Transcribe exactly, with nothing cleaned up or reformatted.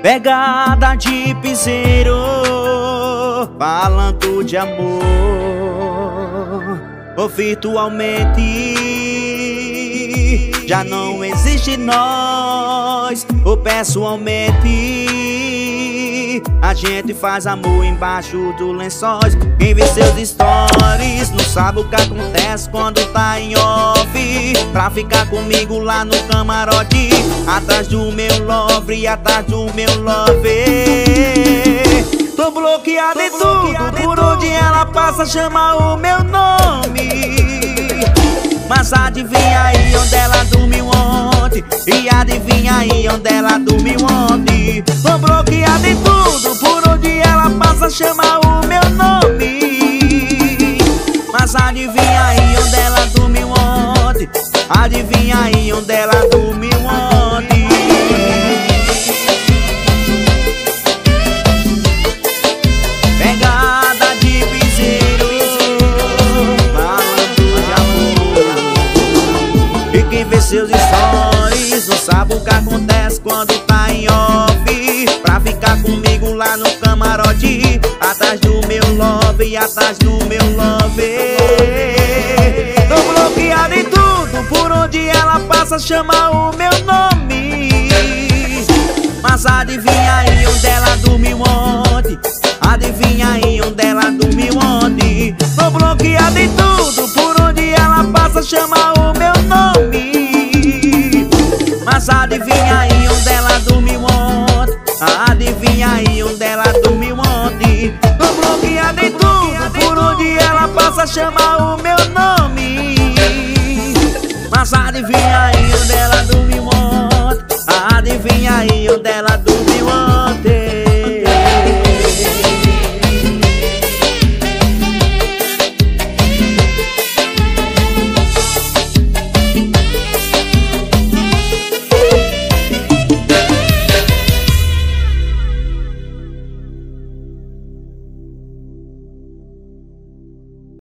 Pegada de piseiro, falando de amor, ou virtualmente já não existe nós, ou pessoalmente a gente faz amor embaixo dos lençóis. Quem vê seus stories não sabe o que acontece quando tá em off, pra ficar comigo lá no camarote, atrás do meu love, atrás do meu love. Tô bloqueado em tudo, por onde ela passa chama o meu nome. Mas adivinha aí onde ela dormiu ontem, e adivinha aí onde ela dormiu ontem. Tô bloqueado em tudo, por onde ela passa chama o meu nome. Mas adivinha aí onde ela dormiu ontem, adivinha aí onde ela dormiu ontem. Pegada de piseiro, falando de amor, e quem vê seus stories não sabe o que acontece quando tá em off, pra ficar comigo lá no camarote, atrás do meu love, atrás do meu love. Tô bloqueado em tudo, por onde ela passa chama o meu nome. Mas adivinha aí onde ela dormiu ontem, adivinha aí onde ela dormiu ontem. Tô bloqueado em tudo, por onde ela passa chama o meu nome. Mas adivinha aí onde ela dormiu ontem, adivinha aí onde ela dormiu ontem. Tô bloqueado em tudo, por onde ela passa chama o meu nome. Mas adivinha aí onde ela dormiu ontem, adivinha aí onde ela dormiu.